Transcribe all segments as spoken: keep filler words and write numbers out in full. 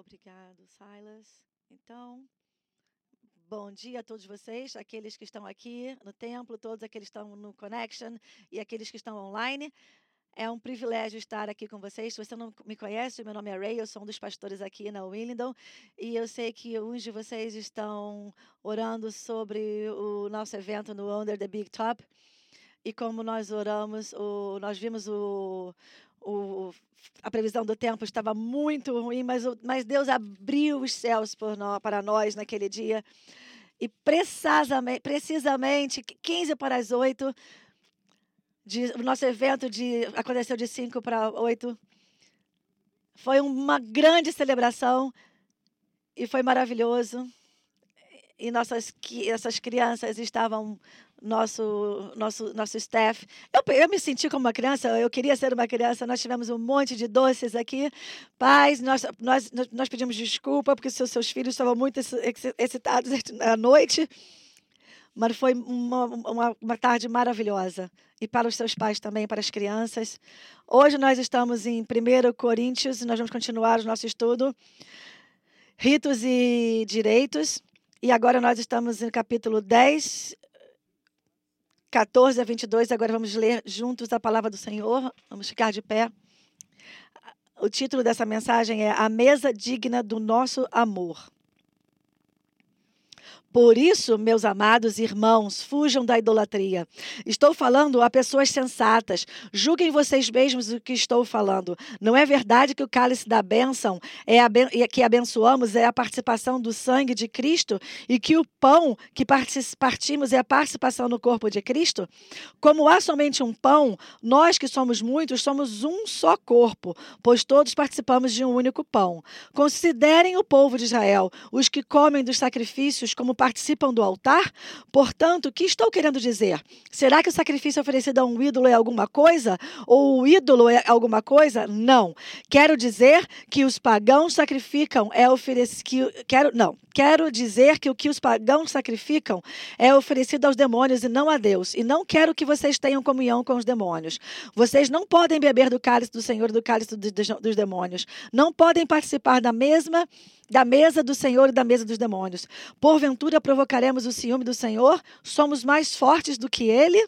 Obrigado, Silas. Então, bom dia a todos vocês, aqueles que estão aqui no templo, todos aqueles que estão no Connection e aqueles que estão online. É um privilégio estar aqui com vocês. Se você não me conhece, meu nome é Ray, eu sou um dos pastores aqui na Willingdon e eu sei que uns de vocês estão orando sobre o nosso evento no Under the Big Top. E como nós oramos, o, nós vimos o, o, a previsão do tempo estava muito ruim, mas, o, mas Deus abriu os céus por nós, para nós naquele dia. E precisamente, precisamente quinze para as oito, de, o nosso evento de, aconteceu de cinco para oito. Foi uma grande celebração e foi maravilhoso. E nossas, essas crianças estavam, nosso, nosso, nosso staff. Eu, eu me senti como uma criança, eu queria ser uma criança. Nós tivemos um monte de doces aqui. Pais, nós, nós, nós pedimos desculpa porque seus, seus filhos estavam muito excitados à noite. Mas foi uma, uma, uma tarde maravilhosa. E para os seus pais também, para as crianças. Hoje nós estamos em primeiro Coríntios e nós vamos continuar o nosso estudo. Ritos e direitos. E agora nós estamos no capítulo dez, catorze a vinte e dois. Agora vamos ler juntos a palavra do Senhor. Vamos ficar de pé. O título dessa mensagem é A Mesa Digna do Nosso Amor. Por isso, meus amados irmãos, fujam da idolatria. Estou falando a pessoas sensatas. Julguem vocês mesmos o que estou falando. Não é verdade que o cálice da bênção é a ben... que abençoamos é a participação do sangue de Cristo e que o pão que partimos é a participação no corpo de Cristo? Como há somente um pão, nós que somos muitos somos um só corpo, pois todos participamos de um único pão. Considerem o povo de Israel, os que comem dos sacrifícios como participam do altar? Portanto, o que estou querendo dizer? Será que o sacrifício oferecido a um ídolo é alguma coisa? Ou o ídolo é alguma coisa? Não. Quero dizer que os pagãos sacrificam é oferecido... Quero... Não. Quero dizer que o que os pagãos sacrificam é oferecido aos demônios e não a Deus. E não quero que vocês tenham comunhão com os demônios. Vocês não podem beber do cálice do Senhor e do cálice dos demônios. Não podem participar da mesma... da mesa do Senhor e da mesa dos demônios. Porventura provocaremos o ciúme do Senhor? Somos mais fortes do que Ele?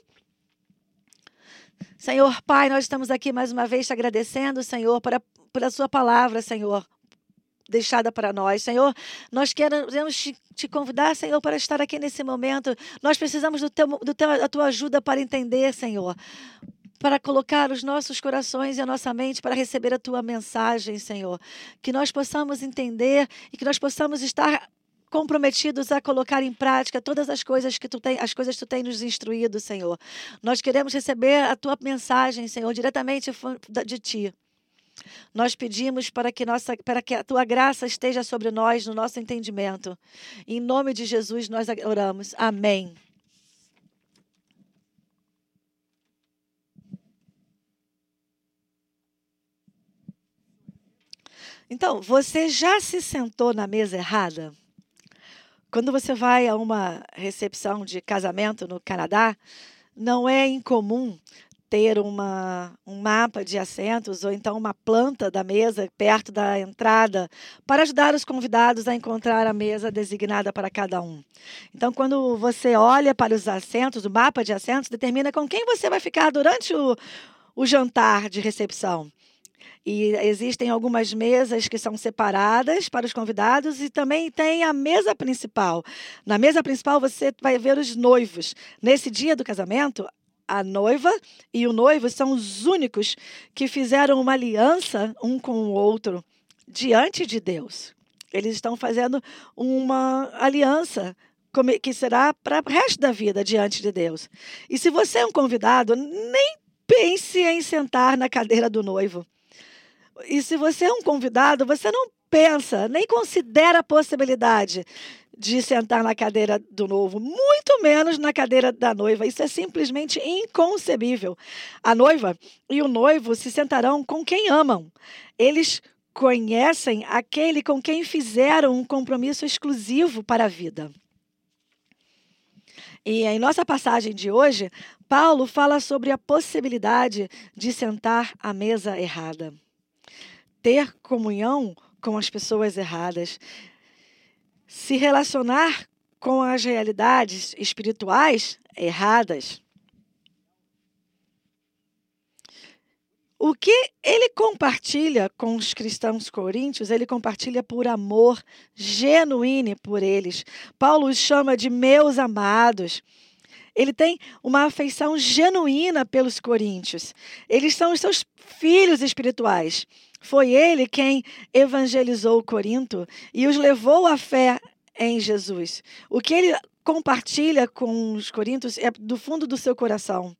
Senhor Pai, nós estamos aqui mais uma vez te agradecendo, Senhor, para, pela sua palavra, Senhor, deixada para nós. Senhor, nós queremos te, te convidar, Senhor, para estar aqui nesse momento. Nós precisamos do teu, do teu, da tua ajuda para entender, Senhor, para colocar os nossos corações e a nossa mente para receber a tua mensagem, Senhor. Que nós possamos entender e que nós possamos estar comprometidos a colocar em prática todas as coisas que tu tem, as coisas que tu tens nos instruído, Senhor. Nós queremos receber a tua mensagem, Senhor, diretamente de ti. Nós pedimos para que, nossa, para que a tua graça esteja sobre nós, no nosso entendimento. Em nome de Jesus nós oramos. Amém. Então, você já se sentou na mesa errada? Quando você vai a uma recepção de casamento no Canadá, não é incomum ter uma, um mapa de assentos ou então uma planta da mesa perto da entrada para ajudar os convidados a encontrar a mesa designada para cada um. Então, quando você olha para os assentos, o mapa de assentos determina com quem você vai ficar durante o, o jantar de recepção. E existem algumas mesas que são separadas para os convidados e também tem a mesa principal. Na mesa principal você vai ver os noivos. Nesse dia do casamento, a noiva e o noivo são os únicos que fizeram uma aliança um com o outro diante de Deus. Eles estão fazendo uma aliança que será para o resto da vida diante de Deus. E se você é um convidado, nem pense em sentar na cadeira do noivo. E se você é um convidado, você não pensa, nem considera a possibilidade de sentar na cadeira do noivo, muito menos na cadeira da noiva. Isso é simplesmente inconcebível. A noiva e o noivo se sentarão com quem amam. Eles conhecem aquele com quem fizeram um compromisso exclusivo para a vida. E em nossa passagem de hoje, Paulo fala sobre a possibilidade de sentar à mesa errada. Ter comunhão com as pessoas erradas. Se relacionar com as realidades espirituais erradas. O que ele compartilha com os cristãos coríntios, ele compartilha por amor genuíno por eles. Paulo os chama de meus amados. Ele tem uma afeição genuína pelos coríntios. Eles são os seus filhos espirituais. Foi ele quem evangelizou Corinto e os levou à fé em Jesus. O que ele compartilha com os coríntios é do fundo do seu coração.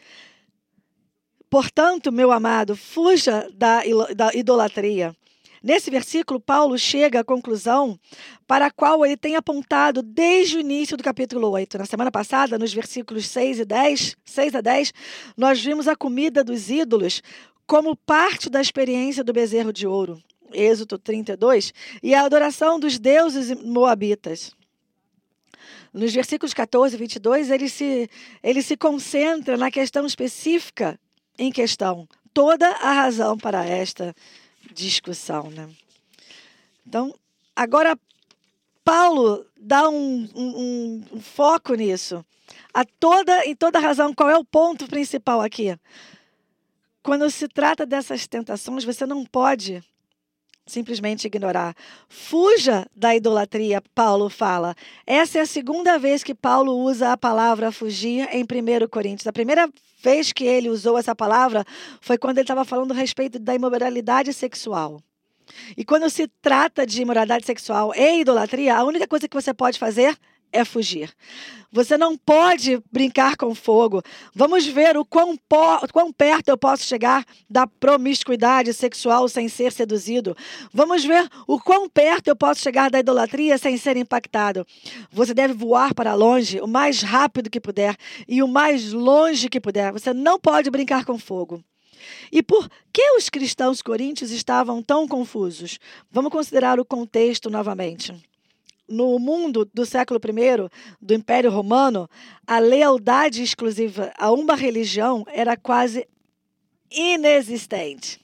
Portanto, meu amado, fuja da, da idolatria. Nesse versículo, Paulo chega à conclusão para a qual ele tem apontado desde o início do capítulo oito. Na semana passada, nos versículos seis e dez, seis a dez, nós vimos a comida dos ídolos como parte da experiência do bezerro de ouro, Êxodo trinta e dois, e a adoração dos deuses moabitas. Nos versículos catorze e vinte e dois, ele se, ele se concentra na questão específica em questão. Toda a razão para esta discussão, né? Então, agora Paulo dá um, um, um foco nisso. A toda, em toda razão, qual é o ponto principal aqui? Quando se trata dessas tentações, você não pode simplesmente ignorar. Fuja da idolatria, Paulo fala. Essa é a segunda vez que Paulo usa a palavra fugir em primeiro Coríntios. A primeira vez que ele usou essa palavra foi quando ele estava falando a respeito da imoralidade sexual. E quando se trata de imoralidade sexual e idolatria, a única coisa que você pode fazer é fugir. Você não pode brincar com fogo. Vamos ver o quão, po- quão perto eu posso chegar da promiscuidade sexual sem ser seduzido. Vamos ver o quão perto eu posso chegar da idolatria sem ser impactado. Você deve voar para longe o mais rápido que puder e o mais longe que puder. Você não pode brincar com fogo. E por que os cristãos coríntios estavam tão confusos? Vamos considerar o contexto novamente. No mundo do século primeiro, do Império Romano, a lealdade exclusiva a uma religião era quase inexistente.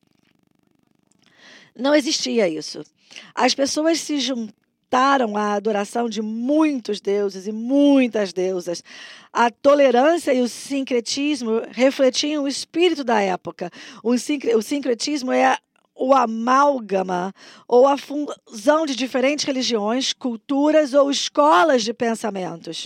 Não existia isso. As pessoas se juntaram à adoração de muitos deuses e muitas deusas. A tolerância e o sincretismo refletiam o espírito da época. O sincretismo é o amálgama ou a fusão de diferentes religiões, culturas ou escolas de pensamentos.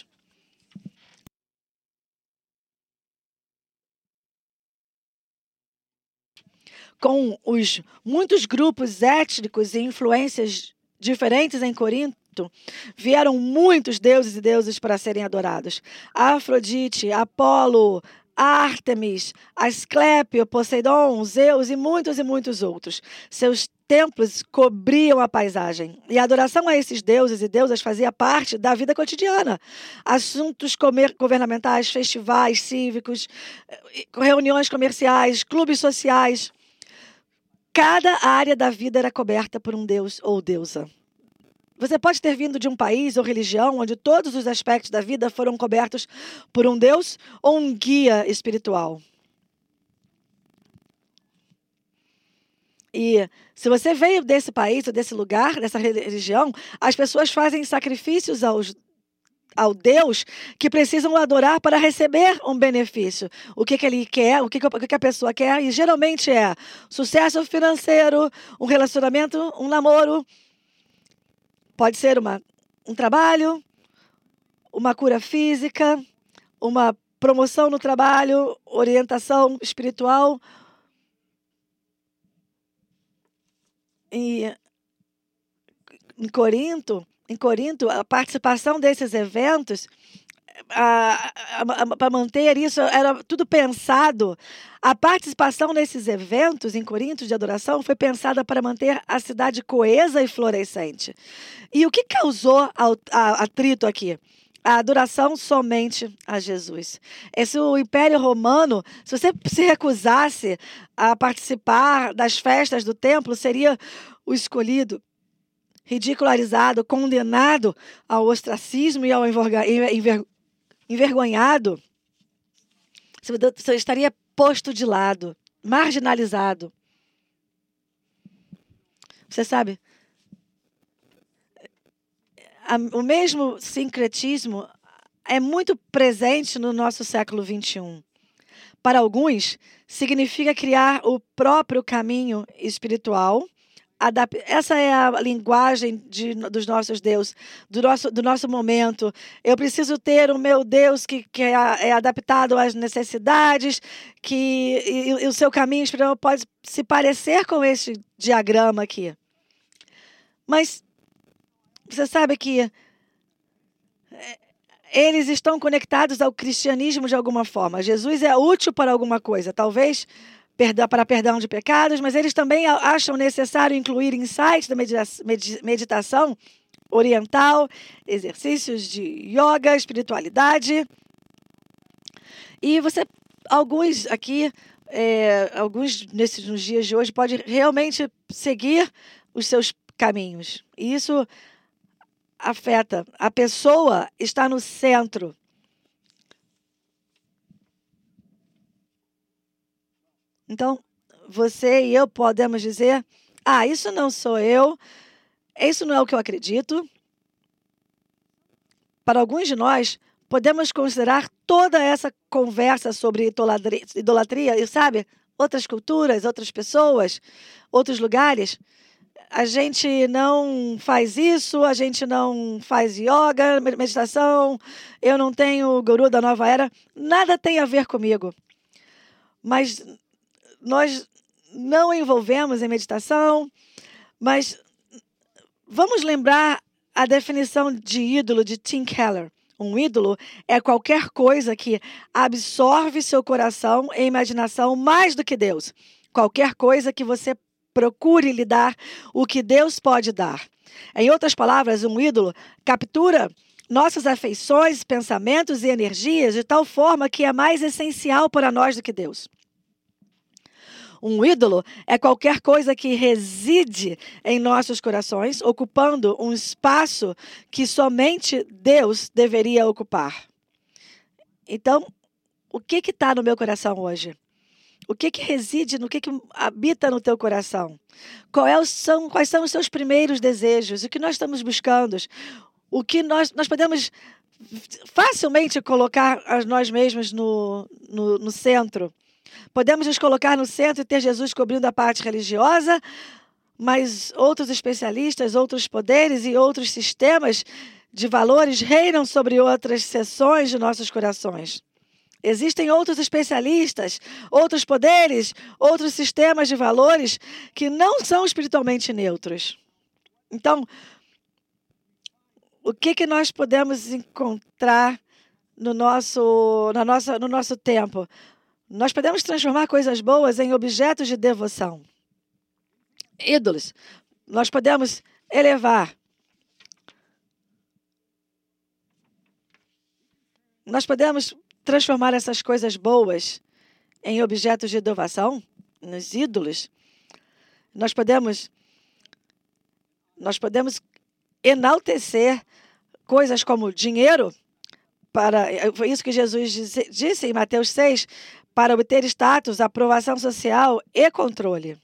Com os muitos grupos étnicos e influências diferentes em Corinto, vieram muitos deuses e deusas para serem adorados. Afrodite, Apolo, Ártemis, Asclépio, Poseidon, Zeus e muitos e muitos outros. Seus templos cobriam a paisagem. E a adoração a esses deuses e deusas fazia parte da vida cotidiana. Assuntos comer- governamentais, festivais cívicos, reuniões comerciais, clubes sociais. Cada área da vida era coberta por um deus ou deusa. Você pode ter vindo de um país ou religião onde todos os aspectos da vida foram cobertos por um Deus ou um guia espiritual. E se você veio desse país ou desse lugar, dessa religião, as pessoas fazem sacrifícios aos, ao Deus que precisam adorar para receber um benefício. O que, que ele quer, o que, o que a pessoa quer, e geralmente é sucesso financeiro, um relacionamento, um namoro. Pode ser uma, um trabalho, uma cura física, uma promoção no trabalho, orientação espiritual. E em Corinto, em Corinto, a participação desses eventos, para manter isso, era tudo pensado. A participação nesses eventos em Corinto de adoração foi pensada para manter a cidade coesa e florescente. E o que causou atrito aqui? A adoração somente a Jesus. Esse o Império Romano, se você se recusasse a participar das festas do templo, seria o escolhido, ridicularizado, condenado ao ostracismo e ao envergonhamento. Envergonhado, você estaria posto de lado, marginalizado. Você sabe, a, o mesmo sincretismo é muito presente no nosso século vinte e um. Para alguns, significa criar o próprio caminho espiritual. Essa é a linguagem de, dos nossos deuses, do nosso, do nosso momento. Eu preciso ter o meu Deus que, que é, é adaptado às necessidades, que e, e o seu caminho espiritual pode se parecer com este diagrama aqui. Mas você sabe que eles estão conectados ao cristianismo de alguma forma. Jesus é útil para alguma coisa, talvez para perdão de pecados, mas eles também acham necessário incluir insights da meditação oriental, exercícios de yoga, espiritualidade. E você, alguns aqui, é, alguns nesses nos dias de hoje, pode realmente seguir os seus caminhos. E isso afeta. A pessoa está no centro. Então, você e eu podemos dizer, ah, isso não sou eu, isso não é o que eu acredito. Para alguns de nós, podemos considerar toda essa conversa sobre idolatria, idolatria e, sabe, outras culturas, outras pessoas, outros lugares. A gente não faz isso, a gente não faz yoga, meditação, eu não tenho guru da nova era, nada tem a ver comigo. Mas nós não envolvemos em meditação, mas vamos lembrar a definição de ídolo de Tim Keller. Um ídolo é qualquer coisa que absorve seu coração e imaginação mais do que Deus. Qualquer coisa que você procure lhe dar o que Deus pode dar. Em outras palavras, um ídolo captura nossas afeições, pensamentos e energias de tal forma que é mais essencial para nós do que Deus. Um ídolo é qualquer coisa que reside em nossos corações, ocupando um espaço que somente Deus deveria ocupar. Então, o que está no meu coração hoje? O que, que reside, no que, que habita no teu coração? Qual é o, são, quais são os seus primeiros desejos? O que nós estamos buscando? O que nós, nós podemos facilmente colocar a nós mesmos no, no, no centro. Podemos nos colocar no centro e ter Jesus cobrindo a parte religiosa, mas outros especialistas, outros poderes e outros sistemas de valores reinam sobre outras seções de nossos corações. Existem outros especialistas, outros poderes, outros sistemas de valores que não são espiritualmente neutros. Então, o que, que nós podemos encontrar no nosso, na nossa, no nosso tempo? Nós podemos transformar coisas boas em objetos de devoção. Ídolos. Nós podemos elevar. Nós podemos transformar essas coisas boas em objetos de devoção, nos ídolos. Nós podemos, nós podemos enaltecer coisas como dinheiro, para, foi isso que Jesus disse, disse em Mateus seis, para obter status, aprovação social e controle.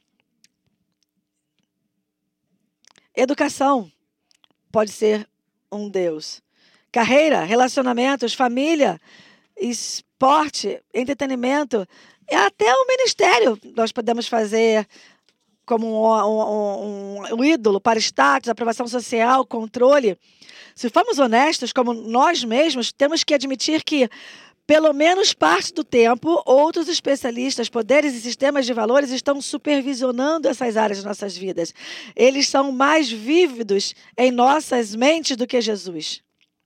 Educação pode ser um Deus. Carreira, relacionamentos, família, esporte, entretenimento, e até o ministério nós podemos fazer como um, um, um, um ídolo para status, aprovação social, controle. Se formos honestos, como nós mesmos, temos que admitir que, pelo menos parte do tempo, outros especialistas, poderes e sistemas de valores estão supervisionando essas áreas de nossas vidas. Eles são mais vívidos em nossas mentes do que Jesus.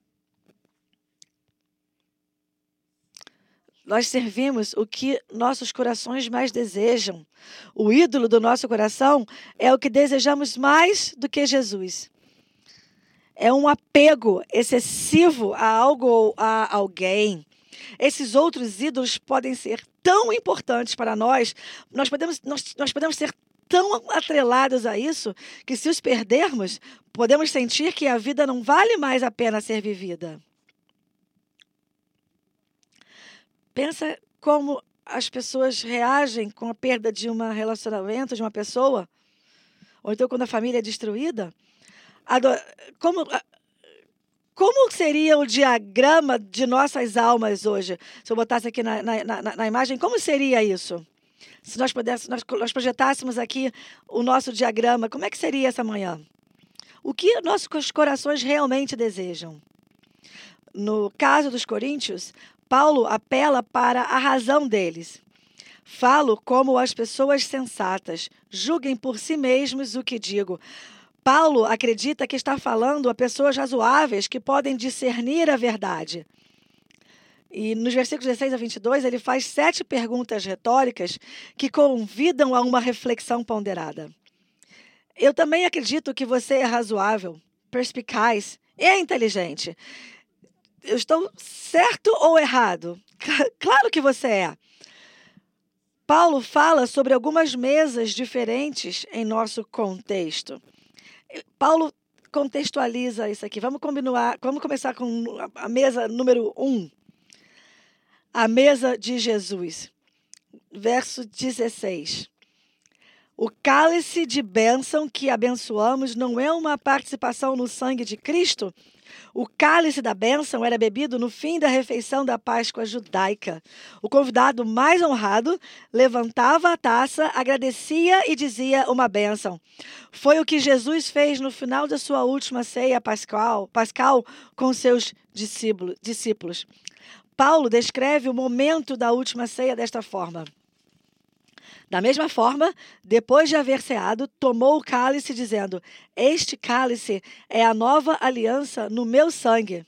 Nós servimos o que nossos corações mais desejam. O ídolo do nosso coração é o que desejamos mais do que Jesus. É um apego excessivo a algo ou a alguém. Esses outros ídolos podem ser tão importantes para nós, nós podemos, nós, nós podemos ser tão atrelados a isso, que se os perdermos, podemos sentir que a vida não vale mais a pena ser vivida. Pensa como as pessoas reagem com a perda de um relacionamento, de uma pessoa. ou então quando a família é destruída, ador... como, como seria o diagrama de nossas almas hoje? Se eu botasse aqui na, na, na, na imagem, como seria isso? Se nós, pudéssemos, nós, nós projetássemos aqui o nosso diagrama, como é que seria essa manhã? O que nossos corações realmente desejam? No caso dos coríntios, Paulo apela para a razão deles. Falo como as pessoas sensatas, julguem por si mesmos o que digo. Paulo acredita que está falando a pessoas razoáveis que podem discernir a verdade. E nos versículos dezesseis a vinte e dois, ele faz sete perguntas retóricas que convidam a uma reflexão ponderada. Eu também acredito que você é razoável, perspicaz e inteligente. Eu estou certo ou errado? Claro que você é. Paulo fala sobre algumas mesas diferentes em nosso contexto. Paulo contextualiza isso aqui. Vamos combinar, vamos começar com a mesa número um. A mesa de Jesus. Verso dezesseis. O cálice de bênção que abençoamos não é uma participação no sangue de Cristo? O cálice da bênção era bebido no fim da refeição da Páscoa judaica. O convidado mais honrado levantava a taça, agradecia e dizia uma bênção. Foi o que Jesus fez no final da sua última ceia pascal, pascal com seus discípulos. Paulo descreve o momento da última ceia desta forma. Da mesma forma, depois de haver ceado, tomou o cálice, dizendo: este cálice é a nova aliança no meu sangue.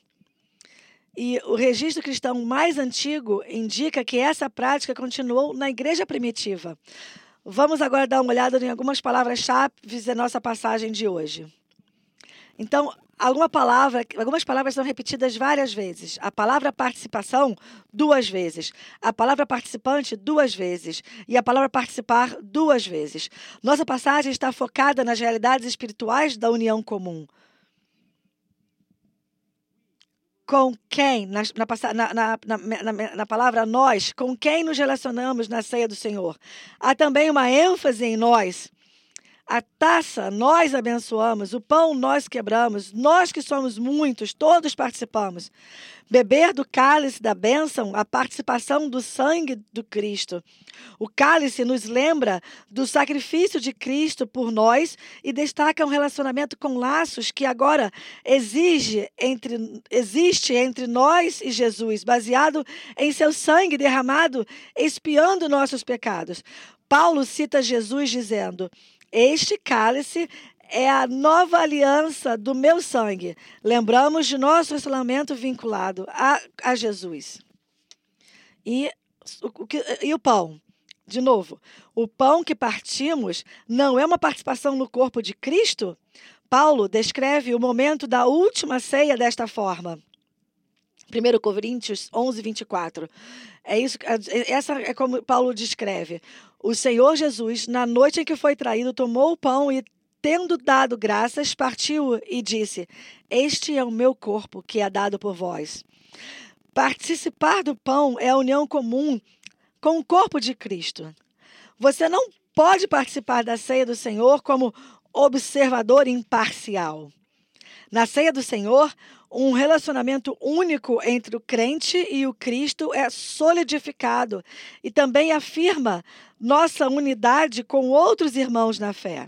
E o registro cristão mais antigo indica que essa prática continuou na igreja primitiva. Vamos agora dar uma olhada em algumas palavras-chave da nossa passagem de hoje. Então, alguma palavra, algumas palavras são repetidas várias vezes. A palavra participação, duas vezes. A palavra participante, duas vezes. E a palavra participar, duas vezes. Nossa passagem está focada nas realidades espirituais da união comum. Com quem, na, na, na, na, na, na palavra nós, com quem nos relacionamos na ceia do Senhor? Há também uma ênfase em nós. A taça nós abençoamos, o pão nós quebramos, nós que somos muitos, todos participamos. Beber do cálice da bênção, a participação do sangue do Cristo. O cálice nos lembra do sacrifício de Cristo por nós e destaca um relacionamento com laços que agora exige entre, existe entre nós e Jesus, baseado em seu sangue derramado, expiando nossos pecados. Paulo cita Jesus dizendo: este cálice é a nova aliança do meu sangue. Lembramos de nosso relacionamento vinculado a, a Jesus. E o, e o pão? De novo, o pão que partimos não é uma participação no corpo de Cristo? Paulo descreve o momento da última ceia desta forma. primeiro Coríntios onze, vinte e quatro. É isso, essa é como Paulo descreve. O Senhor Jesus, na noite em que foi traído, tomou o pão e, tendo dado graças, partiu e disse: este é o meu corpo que é dado por vós. Participar do pão é a união comum com o corpo de Cristo. Você não pode participar da ceia do Senhor como observador imparcial. Na ceia do Senhor, um relacionamento único entre o crente e o Cristo é solidificado e também afirma nossa unidade com outros irmãos na fé.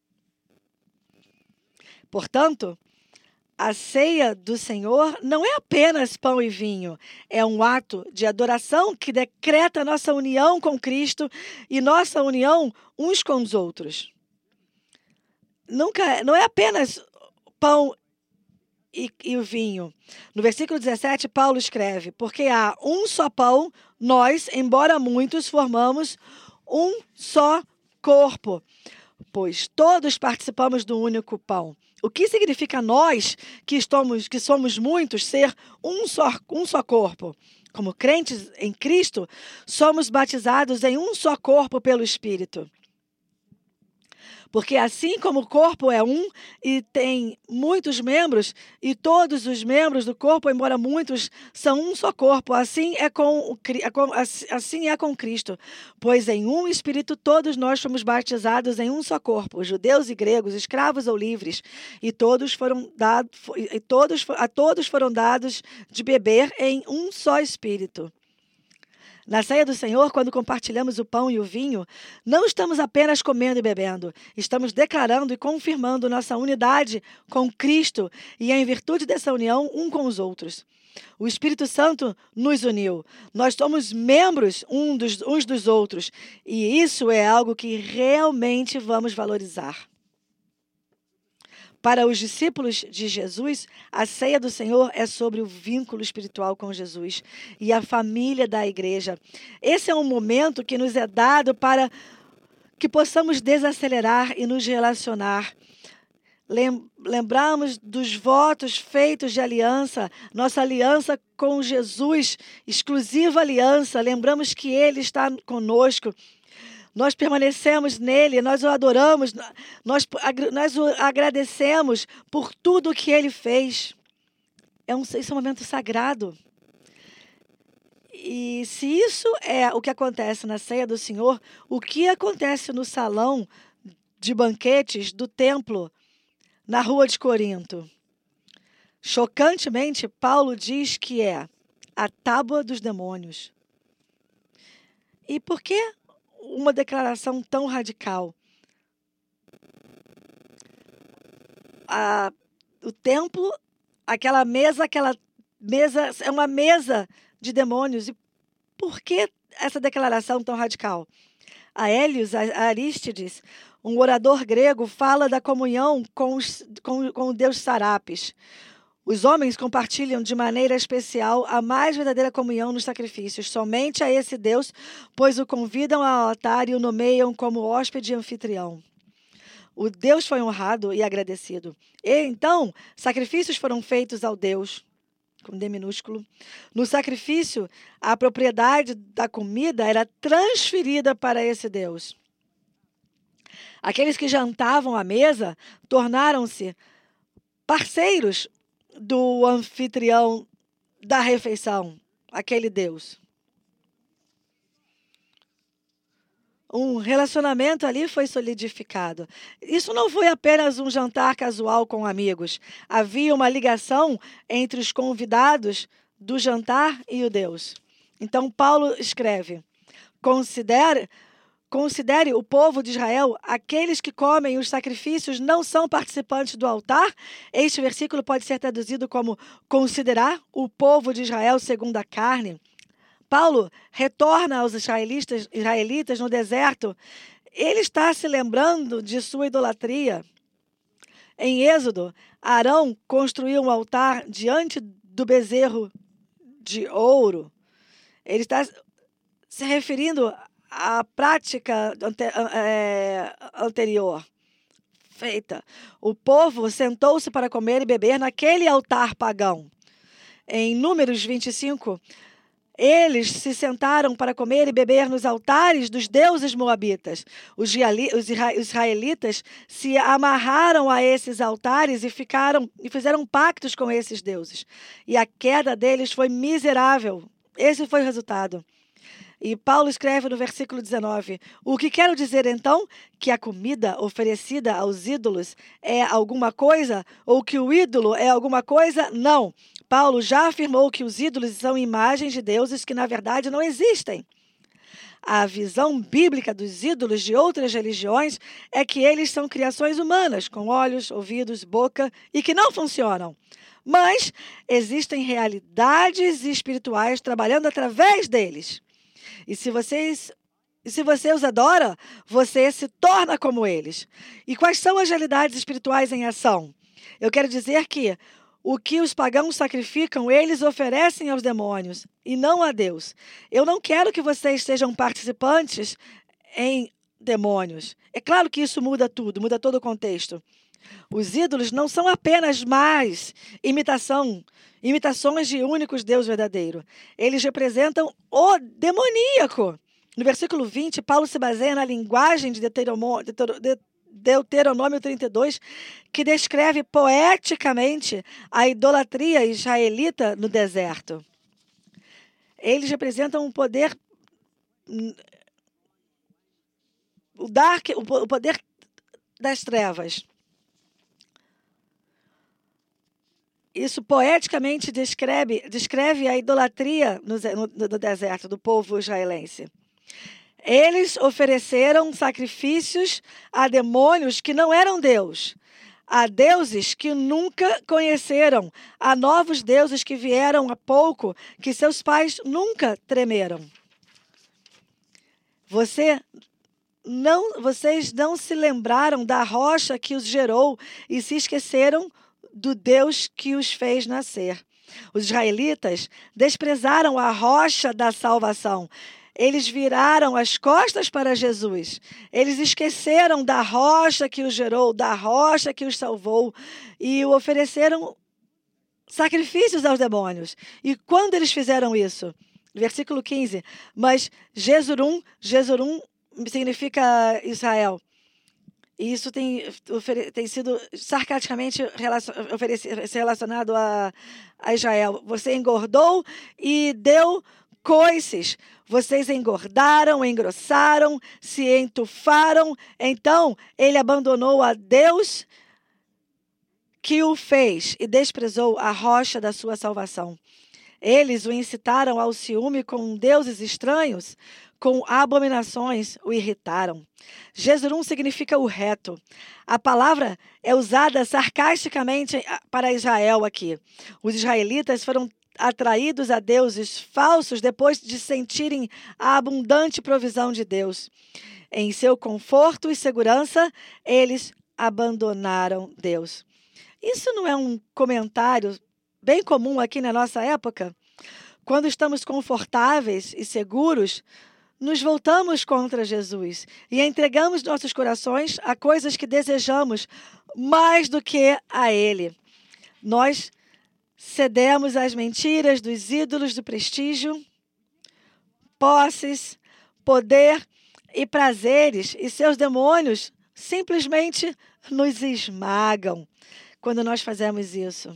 Portanto, a ceia do Senhor não é apenas pão e vinho, é um ato de adoração que decreta nossa união com Cristo e nossa união uns com os outros. Nunca, não é apenas pão E, e o vinho. No versículo dezessete, Paulo escreve: porque há um só pão, nós, embora muitos, formamos um só corpo, pois todos participamos do único pão. O que significa nós, que, estamos, que somos muitos, ser um só, um só corpo? Como crentes em Cristo, somos batizados em um só corpo pelo Espírito. Porque assim como o corpo é um e tem muitos membros, e todos os membros do corpo, embora muitos, são um só corpo, assim é com, o, assim é com Cristo. Pois em um Espírito todos nós fomos batizados em um só corpo, judeus e gregos, escravos ou livres, e todos foram dados, e todos, a todos foram dados de beber em um só Espírito. Na ceia do Senhor, quando compartilhamos o pão e o vinho, não estamos apenas comendo e bebendo, estamos declarando e confirmando nossa unidade com Cristo e, em virtude dessa união, um com os outros. O Espírito Santo nos uniu. Nós somos membros um dos, uns dos outros e isso é algo que realmente vamos valorizar. Para os discípulos de Jesus, a ceia do Senhor é sobre o vínculo espiritual com Jesus e a família da igreja. Esse é um momento que nos é dado para que possamos desacelerar e nos relacionar. Lembramos dos votos feitos de aliança, nossa aliança com Jesus, exclusiva aliança. Lembramos que Ele está conosco. Nós permanecemos nele, nós o adoramos, nós, nós o agradecemos por tudo o que ele fez. É um, esse é um momento sagrado. E se isso é o que acontece na ceia do Senhor, o que acontece no salão de banquetes do templo na rua de Corinto? Chocantemente, Paulo diz que é a tábua dos demônios. E por que uma declaração tão radical? A, o templo, aquela mesa, aquela mesa é uma mesa de demônios. E por que essa declaração tão radical? Aélios Arístides, um orador grego, fala da comunhão com, os, com, com o deus Sarapis. Os homens compartilham de maneira especial a mais verdadeira comunhão nos sacrifícios, somente a esse Deus, pois o convidam ao altar e o nomeiam como hóspede e anfitrião. O Deus foi honrado e agradecido. E então, sacrifícios foram feitos ao Deus, com D minúsculo. No sacrifício, a propriedade da comida era transferida para esse Deus. Aqueles que jantavam à mesa tornaram-se parceiros do anfitrião da refeição, aquele Deus. Um relacionamento ali foi solidificado. Isso não foi apenas um jantar casual com amigos. Havia uma ligação entre os convidados do jantar e o Deus. Então Paulo escreve: Considere Considere o povo de Israel, aqueles que comem os sacrifícios não são participantes do altar. Este versículo pode ser traduzido como considerar o povo de Israel segundo a carne. Paulo retorna aos israelitas, israelitas no deserto. Ele está se lembrando de sua idolatria. Em Êxodo, Arão construiu um altar diante do bezerro de ouro. Ele está se referindo a prática ante, é, anterior feita. O povo sentou-se para comer e beber naquele altar pagão. Em Números vinte e cinco, eles se sentaram para comer e beber nos altares dos deuses moabitas. Os israelitas se amarraram a esses altares e, ficaram, e fizeram pactos com esses deuses. E a queda deles foi miserável. Esse foi o resultado. E Paulo escreve no versículo dezenove: o que quero dizer então? Que a comida oferecida aos ídolos é alguma coisa? Ou que o ídolo é alguma coisa? Não. Paulo já afirmou que os ídolos são imagens de deuses que na verdade não existem. A visão bíblica dos ídolos de outras religiões é que eles são criações humanas, com olhos, ouvidos, boca, e que não funcionam. Mas existem realidades espirituais trabalhando através deles. E se, vocês, e se você os adora, você se torna como eles. E quais são as realidades espirituais em ação? Eu quero dizer que o que os pagãos sacrificam, eles oferecem aos demônios e não a Deus. Eu não quero que vocês sejam participantes em demônios. É claro que isso muda tudo, muda todo o contexto. Os ídolos não são apenas mais imitação, imitações de únicos Deus verdadeiro. Eles representam o demoníaco. No versículo vinte, Paulo se baseia na linguagem de Deuteronômio trinta e dois, que descreve poeticamente a idolatria israelita no deserto. Eles representam um poder, o dark, o poder das trevas. Isso poeticamente descreve, descreve a idolatria no, no, no deserto do povo israelense. Eles ofereceram sacrifícios a demônios que não eram Deus, a deuses que nunca conheceram, a novos deuses que vieram há pouco, que seus pais nunca tremeram. Você não, vocês não se lembraram da rocha que os gerou e se esqueceram do Deus que os fez nascer. Os israelitas desprezaram a rocha da salvação. Eles viraram as costas para Jesus. Eles esqueceram da rocha que os gerou, da rocha que os salvou e o ofereceram sacrifícios aos demônios. E quando eles fizeram isso? Versículo quinze. Mas Jesurum, Jesurum significa Israel. E isso tem, tem sido sarcasticamente relacionado a, a Israel. Você engordou e deu coices. Vocês engordaram, engrossaram, se entufaram. Então, ele abandonou a Deus que o fez e desprezou a rocha da sua salvação. Eles o incitaram ao ciúme com deuses estranhos, com abominações o irritaram. Jesurum significa o reto. A palavra é usada sarcasticamente para Israel aqui. Os israelitas foram atraídos a deuses falsos depois de sentirem a abundante provisão de Deus. Em seu conforto e segurança, eles abandonaram Deus. Isso não é um comentário bem comum aqui na nossa época? Quando estamos confortáveis e seguros, nos voltamos contra Jesus e entregamos nossos corações a coisas que desejamos mais do que a Ele. Nós cedemos às mentiras dos ídolos do prestígio, posses, poder e prazeres, e seus demônios simplesmente nos esmagam quando nós fazemos isso.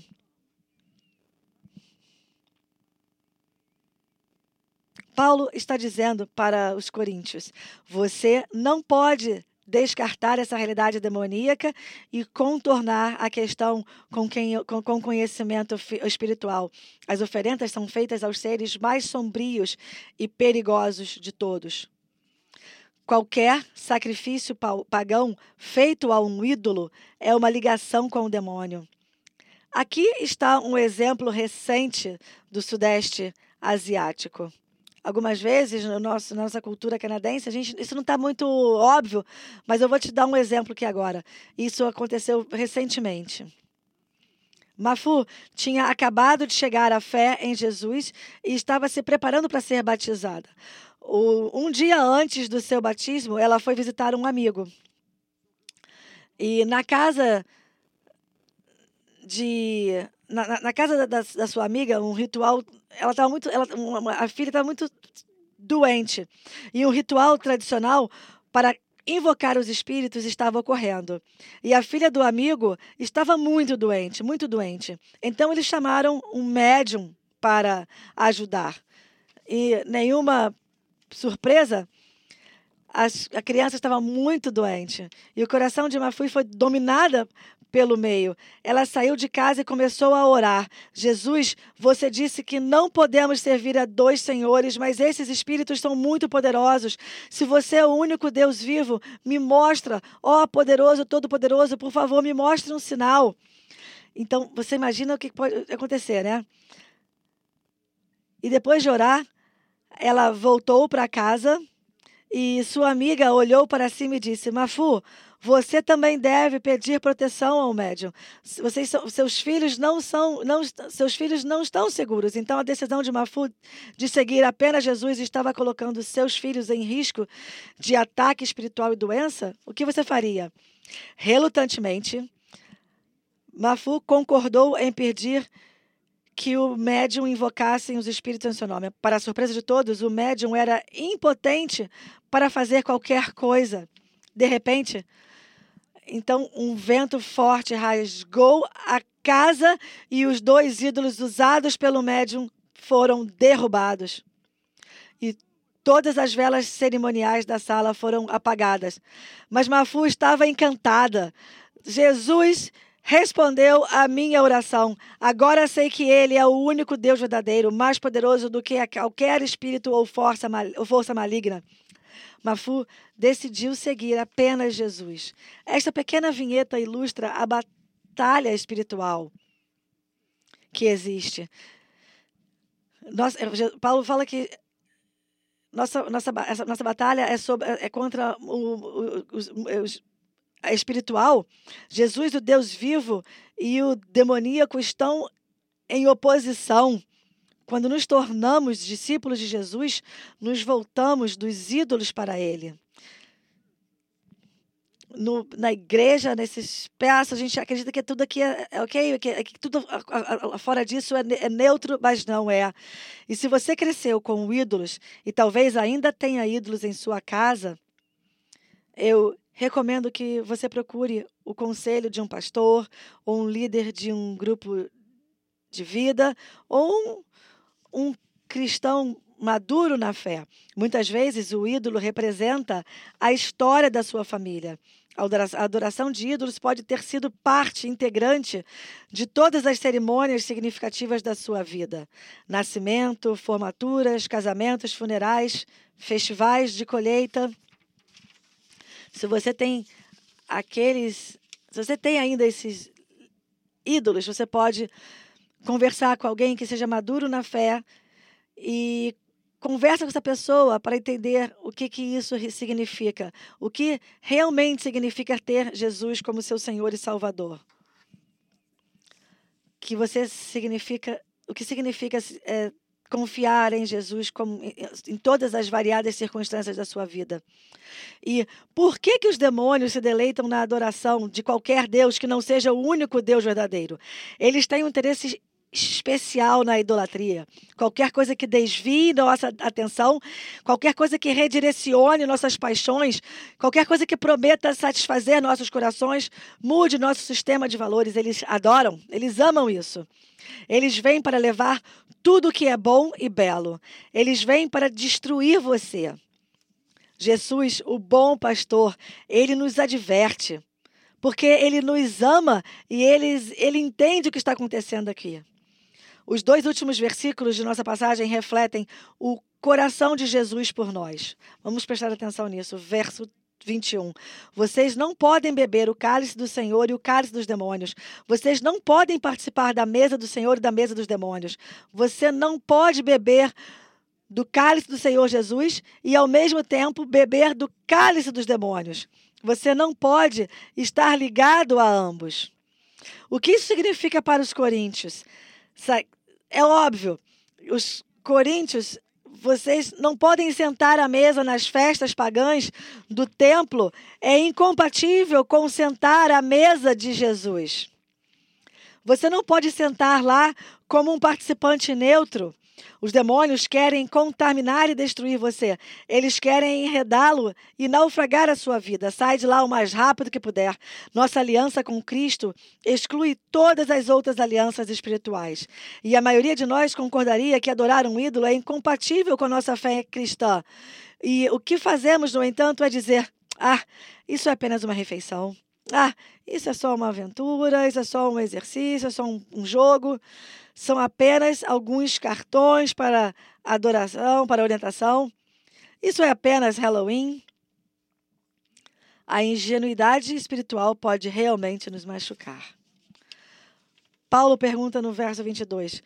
Paulo está dizendo para os coríntios: você não pode descartar essa realidade demoníaca e contornar a questão com, quem, com, com conhecimento espiritual. As oferendas são feitas aos seres mais sombrios e perigosos de todos. Qualquer sacrifício pagão feito a um ídolo é uma ligação com o demônio. Aqui está um exemplo recente do Sudeste Asiático. Algumas vezes, no nosso, na nossa cultura canadense, a gente, isso não está muito óbvio, mas eu vou te dar um exemplo aqui agora. Isso aconteceu recentemente. Mafu tinha acabado de chegar à fé em Jesus e estava se preparando para ser batizada. O, um dia antes do seu batismo, ela foi visitar um amigo. E na casa de... Na, na casa da, da sua amiga, um ritual, ela estava muito, ela, uma, a filha estava muito doente e um ritual tradicional para invocar os espíritos estava ocorrendo. E a filha do amigo estava muito doente, muito doente. Então eles chamaram um médium para ajudar. E nenhuma surpresa, as, a criança estava muito doente e o coração de Mafu foi dominada pelo meio. Ela saiu de casa e começou a orar. Jesus, você disse que não podemos servir a dois senhores, mas esses espíritos são muito poderosos. Se você é o único Deus vivo, me mostra, ó poderoso, todo-poderoso, por favor, me mostre um sinal. Então, você imagina o que pode acontecer, né? E depois de orar, ela voltou para casa e sua amiga olhou para cima e disse: Mafu, você também deve pedir proteção ao médium. Vocês, seus filhos não são, não, seus filhos não estão seguros. Então, a decisão de Mafu de seguir apenas Jesus estava colocando seus filhos em risco de ataque espiritual e doença. O que você faria? Relutantemente, Mafu concordou em pedir que o médium invocasse os espíritos em seu nome. Para a surpresa de todos, o médium era impotente para fazer qualquer coisa. De repente, Então um vento forte rasgou a casa e os dois ídolos usados pelo médium foram derrubados. E todas as velas cerimoniais da sala foram apagadas. Mas Mafu estava encantada. Jesus respondeu à minha oração. Agora sei que Ele é o único Deus verdadeiro, mais poderoso do que qualquer espírito ou força, mal, ou força maligna. Mafu decidiu seguir apenas Jesus. Esta pequena vinheta ilustra a batalha espiritual que existe. Nossa, Paulo fala que nossa, nossa, essa, nossa batalha é, sobre, é contra o, o, os, os, a espiritual. Jesus, o Deus vivo, e o demoníaco estão em oposição. Quando nos tornamos discípulos de Jesus, nos voltamos dos ídolos para Ele. No, na igreja, nesses peças, a gente acredita que tudo aqui é, é ok, que, que tudo a, a, fora disso é, é neutro, mas não é. E se você cresceu com ídolos e talvez ainda tenha ídolos em sua casa, eu recomendo que você procure o conselho de um pastor ou um líder de um grupo de vida ou um, um cristão maduro na fé. Muitas vezes o ídolo representa a história da sua família. A adoração de ídolos pode ter sido parte integrante de todas as cerimônias significativas da sua vida. Nascimento, formaturas, casamentos, funerais, festivais de colheita. Se você tem aqueles, se você tem ainda esses ídolos, você pode conversar com alguém que seja maduro na fé e conversa com essa pessoa para entender o que, que isso significa. O que realmente significa ter Jesus como seu Senhor e Salvador. Que você significa, o que significa é, confiar em Jesus como, em, em todas as variadas circunstâncias da sua vida. E por que, que os demônios se deleitam na adoração de qualquer Deus que não seja o único Deus verdadeiro? Eles têm um interesse especial na idolatria. Qualquer coisa que desvie nossa atenção, qualquer coisa que redirecione nossas paixões, qualquer coisa que prometa satisfazer nossos corações, mude nosso sistema de valores. Eles adoram, eles amam isso. Eles vêm para levar tudo que é bom e belo. Eles vêm para destruir você. Jesus, o bom pastor, ele nos adverte, porque ele nos ama e ele, ele entende o que está acontecendo aqui. Os dois últimos versículos de nossa passagem refletem o coração de Jesus por nós. Vamos prestar atenção nisso. Verso vinte e um. Vocês não podem beber o cálice do Senhor e o cálice dos demônios. Vocês não podem participar da mesa do Senhor e da mesa dos demônios. Você não pode beber do cálice do Senhor Jesus e, ao mesmo tempo, beber do cálice dos demônios. Você não pode estar ligado a ambos. O que isso significa para os coríntios? É óbvio, os coríntios, vocês não podem sentar à mesa nas festas pagãs do templo. É incompatível com sentar à mesa de Jesus. Você não pode sentar lá como um participante neutro. Os demônios querem contaminar e destruir você. Eles querem enredá-lo e naufragar a sua vida. Sai de lá o mais rápido que puder. Nossa aliança com Cristo exclui todas as outras alianças espirituais. E a maioria de nós concordaria que adorar um ídolo é incompatível com a nossa fé cristã. E o que fazemos, no entanto, é dizer: ah, isso é apenas uma refeição. Ah, isso é só uma aventura, isso é só um exercício, é só um, um jogo. São apenas alguns cartões para adoração, para orientação. Isso é apenas Halloween. A ingenuidade espiritual pode realmente nos machucar. Paulo pergunta no verso vinte e dois.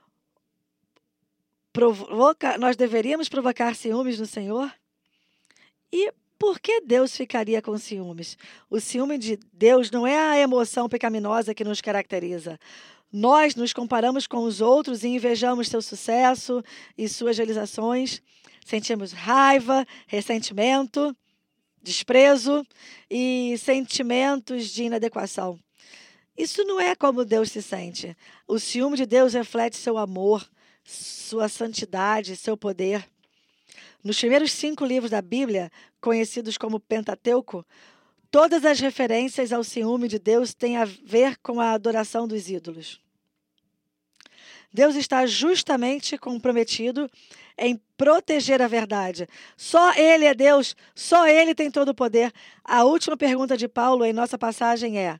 Provoca, nós deveríamos provocar ciúmes no Senhor? E por que Deus ficaria com ciúmes? O ciúme de Deus não é a emoção pecaminosa que nos caracteriza. Nós nos comparamos com os outros e invejamos seu sucesso e suas realizações. Sentimos raiva, ressentimento, desprezo e sentimentos de inadequação. Isso não é como Deus se sente. O ciúme de Deus reflete seu amor, sua santidade, seu poder. Nos primeiros cinco livros da Bíblia, conhecidos como Pentateuco, todas as referências ao ciúme de Deus têm a ver com a adoração dos ídolos. Deus está justamente comprometido em proteger a verdade. Só Ele é Deus, só Ele tem todo o poder. A última pergunta de Paulo em nossa passagem é: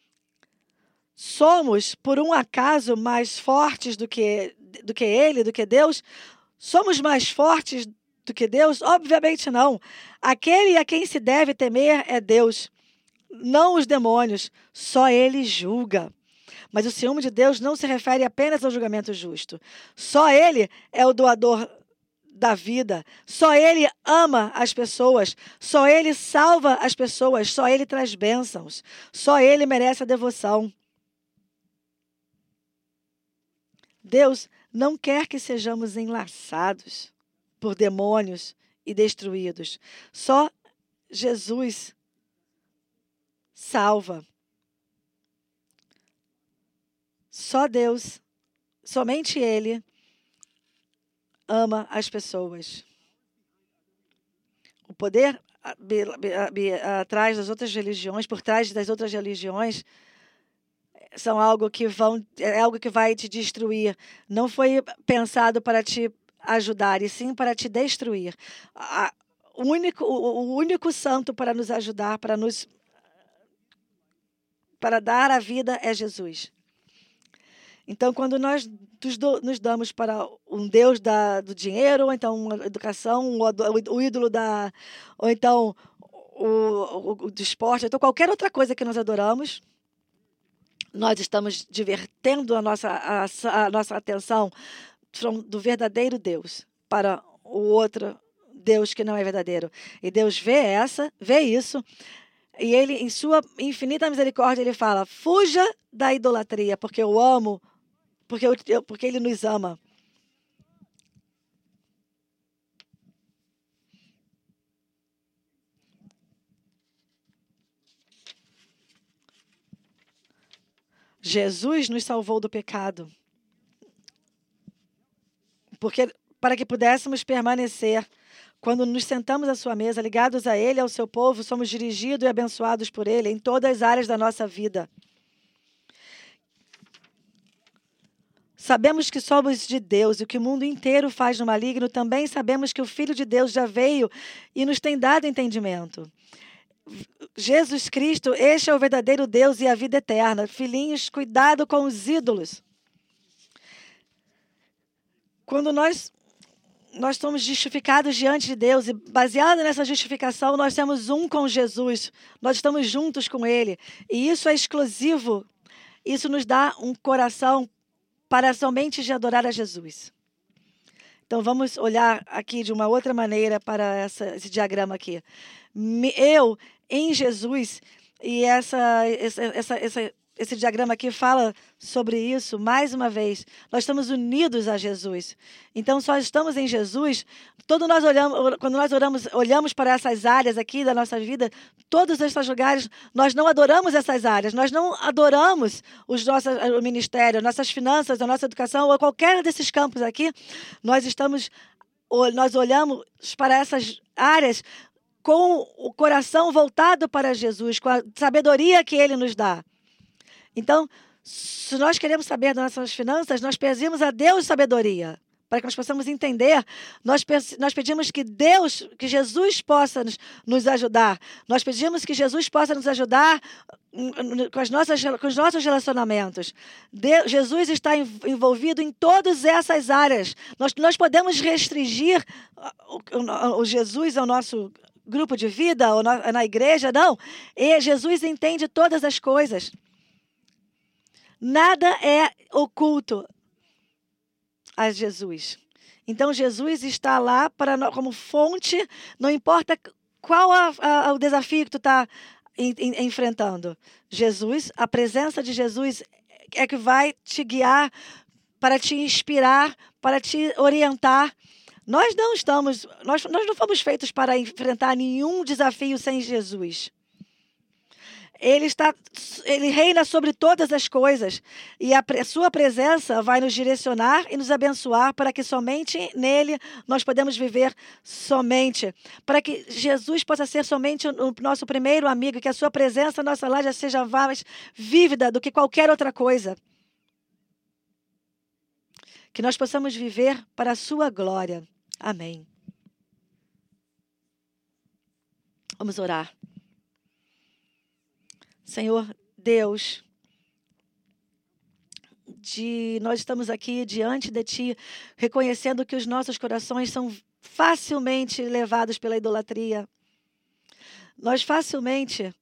somos, por um acaso, mais fortes do que, do que Ele, do que Deus? Somos mais fortes do que Deus? Obviamente não. Aquele a quem se deve temer é Deus, não os demônios. Só Ele julga. Mas o ciúme de Deus não se refere apenas ao julgamento justo. Só Ele é o doador da vida. Só Ele ama as pessoas. Só Ele salva as pessoas. Só Ele traz bênçãos. Só Ele merece a devoção. Deus não quer que sejamos enlaçados por demônios e destruídos. Só Jesus salva. Só Deus, somente Ele, ama as pessoas. O poder atrás das outras religiões, por trás das outras religiões, são algo que vão, é algo que vai te destruir. Não foi pensado para te ajudar, e sim para te destruir. O único, o único santo para nos ajudar, para nos, para dar a vida é Jesus. Então, quando nós nos damos para um Deus da, do dinheiro, ou então uma educação, o, o ídolo da, ou então o, o, o do esporte, ou então qualquer outra coisa que nós adoramos, nós estamos divertendo a nossa, a, a nossa atenção do verdadeiro Deus para o outro Deus que não é verdadeiro. E Deus vê essa, vê isso, e Ele, em sua infinita misericórdia, Ele fala: fuja da idolatria, porque eu amo, porque, eu, porque Ele nos ama. Jesus nos salvou do pecado, porque para que pudéssemos permanecer, quando nos sentamos à sua mesa, ligados a Ele e ao seu povo, somos dirigidos e abençoados por Ele em todas as áreas da nossa vida. Sabemos que somos de Deus e o que o mundo inteiro faz no maligno, também sabemos que o Filho de Deus já veio e nos tem dado entendimento. Jesus Cristo, este é o verdadeiro Deus e a vida eterna. Filhinhos, cuidado com os ídolos. Quando nós, nós somos justificados diante de Deus e baseado nessa justificação, nós temos um com Jesus. Nós estamos juntos com Ele. E isso é exclusivo. Isso nos dá um coração para somente de adorar a Jesus. Então, vamos olhar aqui de uma outra maneira para essa, esse diagrama aqui. Eu, em Jesus, e essa, essa, essa, essa, esse diagrama aqui fala sobre isso, mais uma vez. Nós estamos unidos a Jesus. Então, só estamos em Jesus. Todo nós olhamos, quando nós oramos, olhamos para essas áreas aqui da nossa vida, todos esses lugares, nós não adoramos essas áreas. Nós não adoramos os nossos, o ministério, nossas finanças, a nossa educação, ou qualquer desses campos aqui. Nós estamos, nós olhamos para essas áreas com o coração voltado para Jesus, com a sabedoria que Ele nos dá. Então, se nós queremos saber das nossas finanças, nós pedimos a Deus sabedoria, para que nós possamos entender. Nós, nós pedimos que Deus, que Jesus possa nos, nos ajudar. Nós pedimos que Jesus possa nos ajudar com, as nossas, com os nossos relacionamentos. Deus, Jesus está envolvido em todas essas áreas. Nós, nós podemos restringir o, o, o Jesus ao nosso grupo de vida ou na, na igreja, não. E Jesus entende todas as coisas. Nada é oculto a Jesus. Então, Jesus está lá para, como fonte, não importa qual a, a, o desafio que tu está enfrentando. Jesus, a presença de Jesus é que vai te guiar, para te inspirar, para te orientar. Nós não estamos, nós, nós não fomos feitos para enfrentar nenhum desafio sem Jesus. Ele está, ele reina sobre todas as coisas e a, a sua presença vai nos direcionar e nos abençoar para que somente nele nós podemos viver somente, para que Jesus possa ser somente o, o nosso primeiro amigo, que a sua presença na nossa lá já seja mais vívida do que qualquer outra coisa. Que nós possamos viver para a sua glória. Amém. Vamos orar. Senhor Deus, de, nós estamos aqui diante de Ti, reconhecendo que os nossos corações são facilmente levados pela idolatria. Nós facilmente,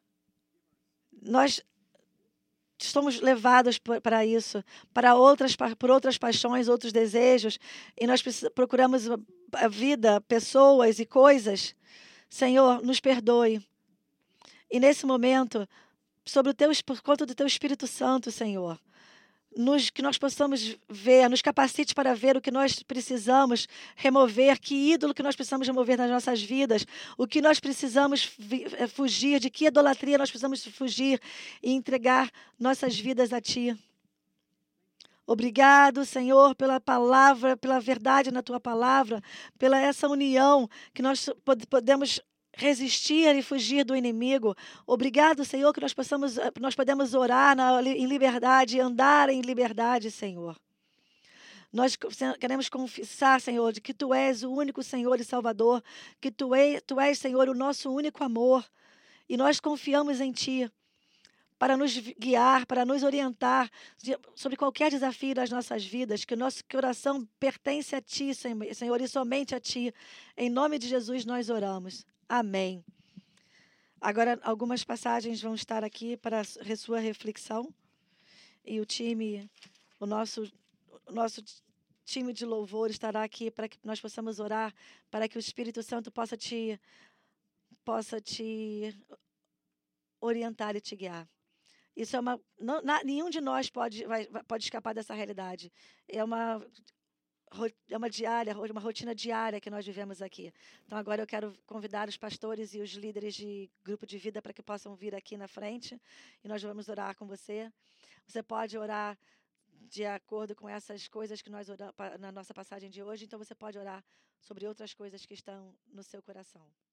nós somos levados para isso, para outras, por outras paixões, outros desejos, e nós procuramos a vida, pessoas e coisas. Senhor, nos perdoe. E nesse momento, sobre o teu, por conta do Teu Espírito Santo, Senhor, nos, que nós possamos ver, nos capacite para ver o que nós precisamos remover, que ídolo que nós precisamos remover nas nossas vidas, o que nós precisamos fugir, de que idolatria nós precisamos fugir e entregar nossas vidas a Ti. Obrigado, Senhor, pela palavra, pela verdade na Tua palavra, pela essa união que nós podemos resistir e fugir do inimigo. Obrigado, Senhor, que nós possamos, nós podemos orar na, em liberdade, andar em liberdade, Senhor. Nós queremos confessar, Senhor, de que Tu és o único Senhor e Salvador, que Tu és, tu és, Senhor, o nosso único amor, e nós confiamos em Ti para nos guiar, para nos orientar sobre qualquer desafio das nossas vidas, que o nosso coração pertence a Ti, Senhor, e somente a Ti. Em nome de Jesus nós oramos. Amém. Agora, algumas passagens vão estar aqui para a sua reflexão. E o time, o nosso, o nosso time de louvor estará aqui para que nós possamos orar, para que o Espírito Santo possa te, possa te orientar e te guiar. Isso é uma... Não, nenhum de nós pode, vai, pode escapar dessa realidade. É uma... É uma diária, uma rotina diária que nós vivemos aqui. Então, agora eu quero convidar os pastores e os líderes de grupo de vida para que possam vir aqui na frente e nós vamos orar com você. Você pode orar de acordo com essas coisas que nós oramos na nossa passagem de hoje, então você pode orar sobre outras coisas que estão no seu coração.